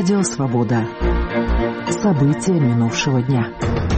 Радио «Свобода». События минувшего дня.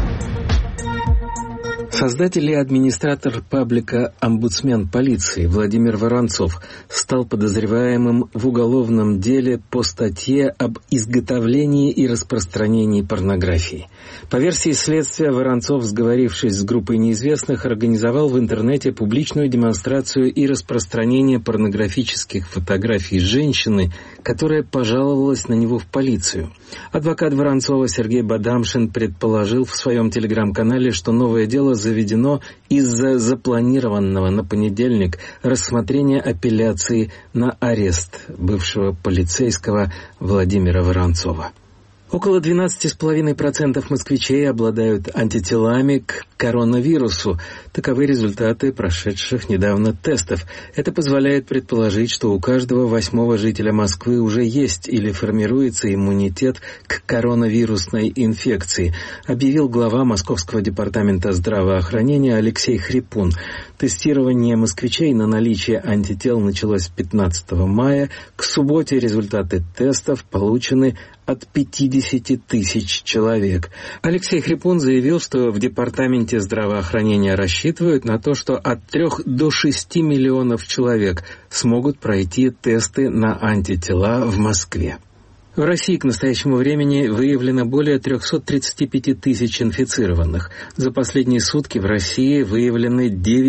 Создатель и администратор паблика «Омбудсмен полиции» Владимир Воронцов стал подозреваемым в уголовном деле по статье об изготовлении и распространении порнографии. По версии следствия, Воронцов, сговорившись с группой неизвестных, организовал в интернете публичную демонстрацию и распространение порнографических фотографий женщины, которая пожаловалась на него в полицию. Адвокат Воронцова Сергей Бадамшин предположил в своем телеграм-канале, что новое дело заведено из-за запланированного на понедельник рассмотрения апелляции на арест бывшего полицейского Владимира Воронцова. Около 12,5% москвичей обладают антителами к коронавирусу. Таковы результаты прошедших недавно тестов. Это позволяет предположить, что у каждого 8-го жителя Москвы уже есть или формируется иммунитет к коронавирусной инфекции, объявил глава Московского департамента здравоохранения Алексей Хрипун. Тестирование москвичей на наличие антител началось 15 мая. К субботе результаты тестов получены от 50 тысяч человек. Алексей Хрипун заявил, что в Департаменте здравоохранения рассчитывают на то, что от 3 до 6 миллионов человек смогут пройти тесты на антитела в Москве. В России к настоящему времени выявлено более 335 тысяч инфицированных. За последние сутки в России выявлены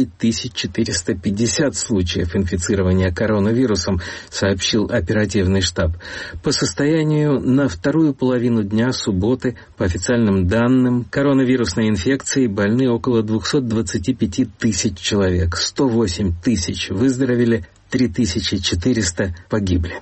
9450 случаев инфицирования коронавирусом, сообщил оперативный штаб. По состоянию на вторую половину дня субботы, по официальным данным, коронавирусной инфекцией больны около 225 тысяч человек. 108 тысяч выздоровели, 3400 погибли.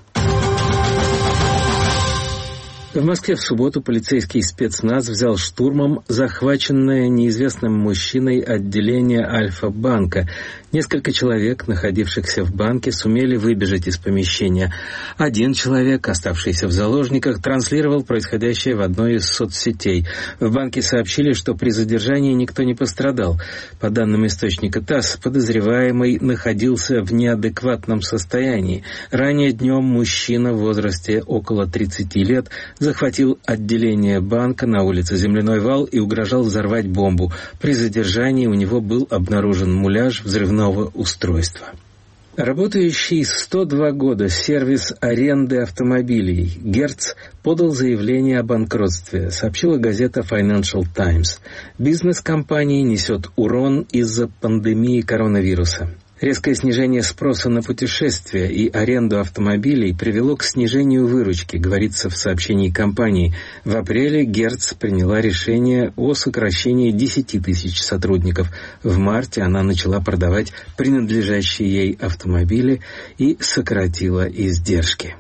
В Москве в субботу полицейский спецназ взял штурмом захваченное неизвестным мужчиной отделение Альфа-банка. Несколько человек, находившихся в банке, сумели выбежать из помещения. Один человек, оставшийся в заложниках, транслировал происходящее в одной из соцсетей. В банке сообщили, что при задержании никто не пострадал. По данным источника ТАСС, подозреваемый находился в неадекватном состоянии. Ранее днем мужчина в возрасте около 30 лет захватил отделение банка на улице Земляной вал и угрожал взорвать бомбу. При задержании у него был обнаружен муляж взрывного устройства. Работающий 102 года сервис аренды автомобилей «Герц» подал заявление о банкротстве, сообщила газета Financial Times. Бизнес компании несет урон из-за пандемии коронавируса. Резкое снижение спроса на путешествия и аренду автомобилей привело к снижению выручки, говорится в сообщении компании. В апреле Герц приняла решение о сокращении 10 тысяч сотрудников. В марте она начала продавать принадлежащие ей автомобили и сократила издержки.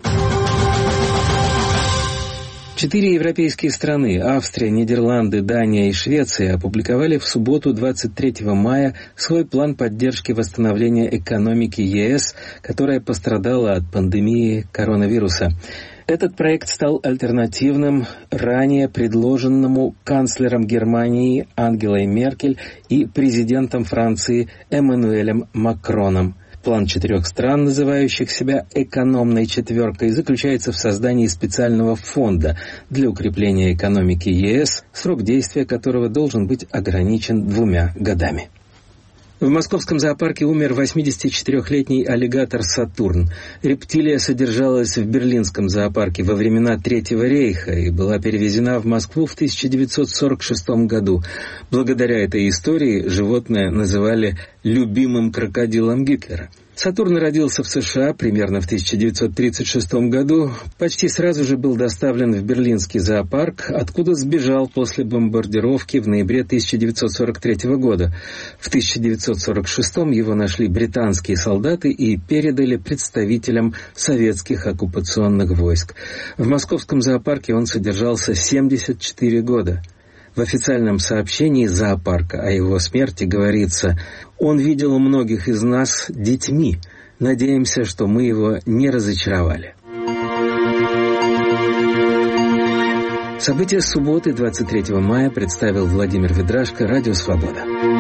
4 европейские страны – Австрия, Нидерланды, Дания и Швеция – опубликовали в субботу 23 мая свой план поддержки восстановления экономики ЕС, которая пострадала от пандемии коронавируса. Этот проект стал альтернативным ранее предложенному канцлером Германии Ангелой Меркель и президентом Франции Эммануэлем Макроном. План 4 стран, называющих себя «экономной четверкой», заключается в создании специального фонда для укрепления экономики ЕС, срок действия которого должен быть ограничен 2 годами. В московском зоопарке умер 84-летний аллигатор Сатурн. Рептилия содержалась в берлинском зоопарке во времена Третьего рейха и была перевезена в Москву в 1946 году. Благодаря этой истории животное называли любимым крокодилом Гитлера. Сатурн родился в США примерно в 1936 году. Почти сразу же был доставлен в берлинский зоопарк, откуда сбежал после бомбардировки в ноябре 1943 года. В 1946 его нашли британские солдаты и передали представителям советских оккупационных войск. В московском зоопарке он содержался 74 года. В официальном сообщении зоопарка о его смерти говорится: «Он видел многих из нас детьми. Надеемся, что мы его не разочаровали». События субботы 23 мая представил Владимир Ведрашко, Радио «Свобода».